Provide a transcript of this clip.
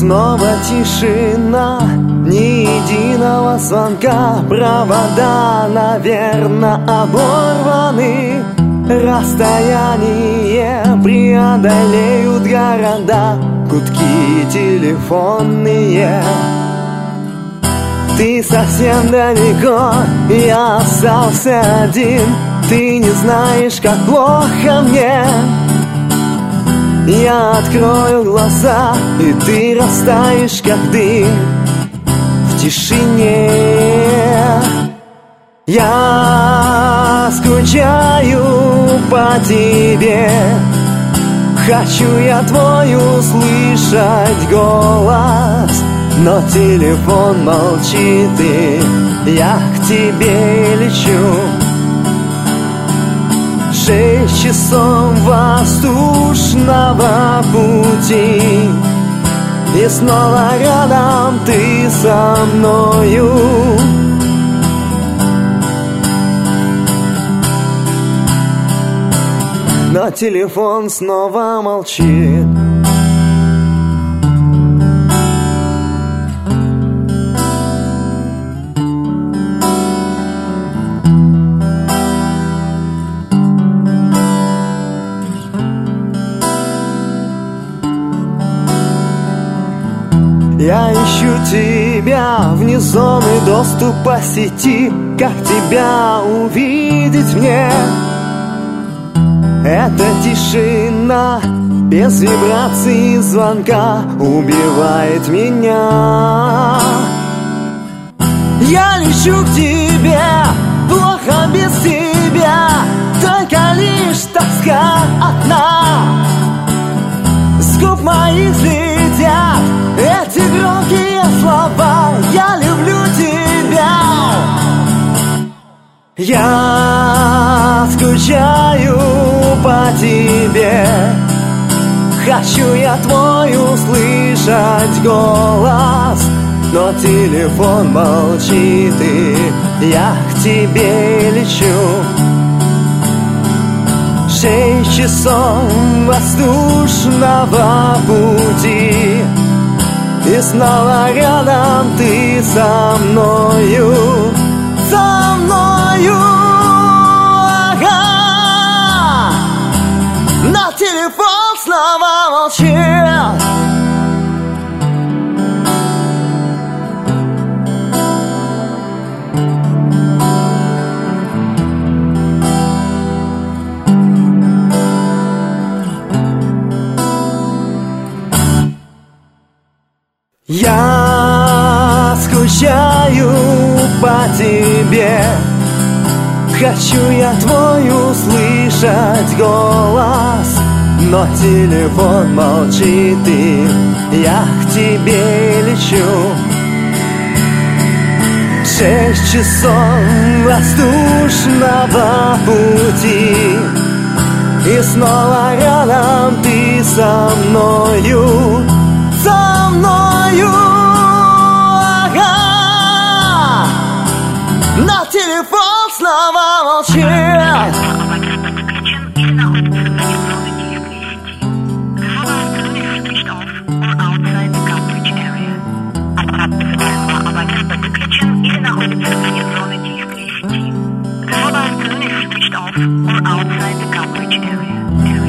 снова тишина, ни единого звонка. Провода, наверно, оборваны. Расстояние преодолеют города, гудки телефонные. Ты совсем далеко, я остался один. Ты не знаешь, как плохо мне. Я открою глаза, и ты растаешь, как дым в тишине. Я скучаю по тебе. Хочу я твой услышать голос, но телефон молчит, и я к тебе лечу. 6 часов воздушного пути, и снова рядом ты со мною. Но телефон снова молчит. Я ищу тебя вне зоны доступа сети. Как тебя увидеть мне? Эта тишина без вибрации звонка убивает меня. Я лечу к тебе, плохо без тебя, только лишь тоска одна. С губ моих слетят эти громкие слова: я люблю тебя. Я скучаю по тебе. Хочу я твой услышать голос, но телефон молчит, и я к тебе лечу. 6 часов воздушного пути, и снова рядом ты со мною. Со мною, ага. Но телефон снова молчит. Я скучаю по тебе. Хочу я твой услышать голос, но телефон молчит, и я к тебе лечу. 6 часов воздушного пути, и снова рядом ты со мною. Со мною, ага. Но телефон снова молчит. Or outside the coverage area.